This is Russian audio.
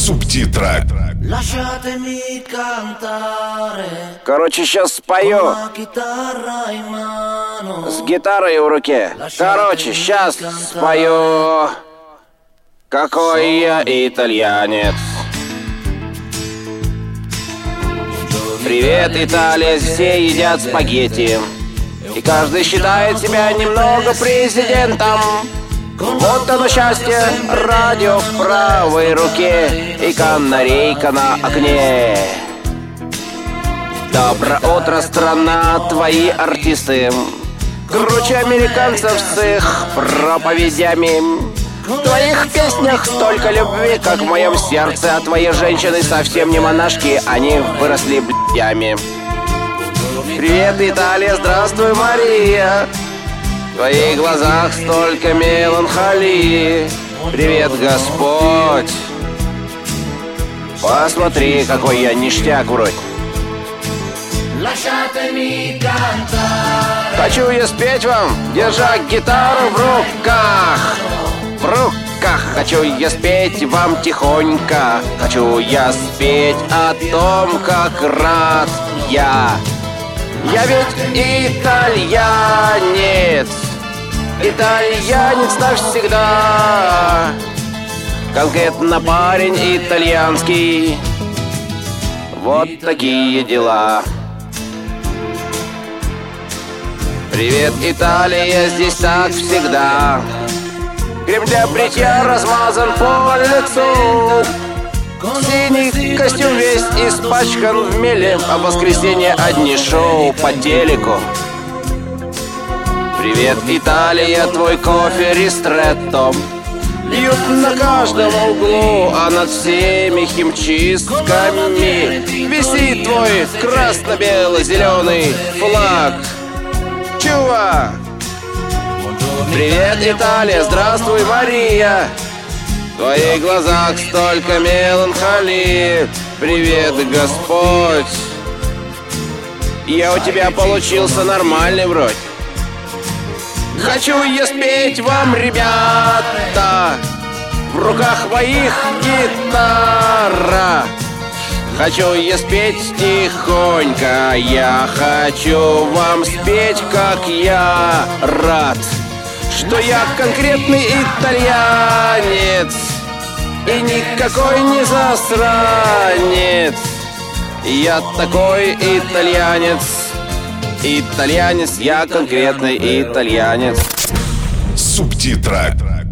Субтитры. Lasciatemi cantare. Короче, сейчас спою La chitarra in mano. с гитарой в руке. Короче, сейчас спою. Какой я итальянец. Привет, Италия, все едят спагетти. И каждый считает себя немного президентом. Вот оно счастье, радио в правой руке и канарейка на окне. Доброе утро, страна, твои артисты круче американцев с их проповедями. В твоих песнях столько любви, как в моем сердце. А твои женщины совсем не монашки, они выросли блядями. Привет, Италия, здравствуй, Мария. В твоих глазах столько меланхолии. Привет, Господь. Посмотри, какой я ништяк вроде. Хочу я спеть вам, держа гитару в руках. В руках хочу я спеть вам тихонько. Хочу я спеть о том, как рад я. Я ведь итальянец. Итальянец навсегда. Конкретно парень итальянский. Вот такие дела. Привет, Италия, здесь так всегда. Крем для бритья размазан по лицу. Синий костюм весь испачкан в меле, а в воскресенье одни шоу по телеку. Привет, Италия, твой кофе ристретто льют на каждом углу, а над всеми химчистками висит твой красно-бело-зеленый флаг. Чувак! Привет, Италия, здравствуй, Мария. В твоих глазах столько меланхолии. Привет, Господь. Я у тебя получился нормальный вроде. Хочу я спеть вам, ребята. В руках моих гитара. Хочу я спеть тихонько. Я хочу вам спеть, как я рад, что я конкретный итальянец и никакой не засранец. Я такой итальянец. Итальянец, я конкретный итальянец. Субтитры.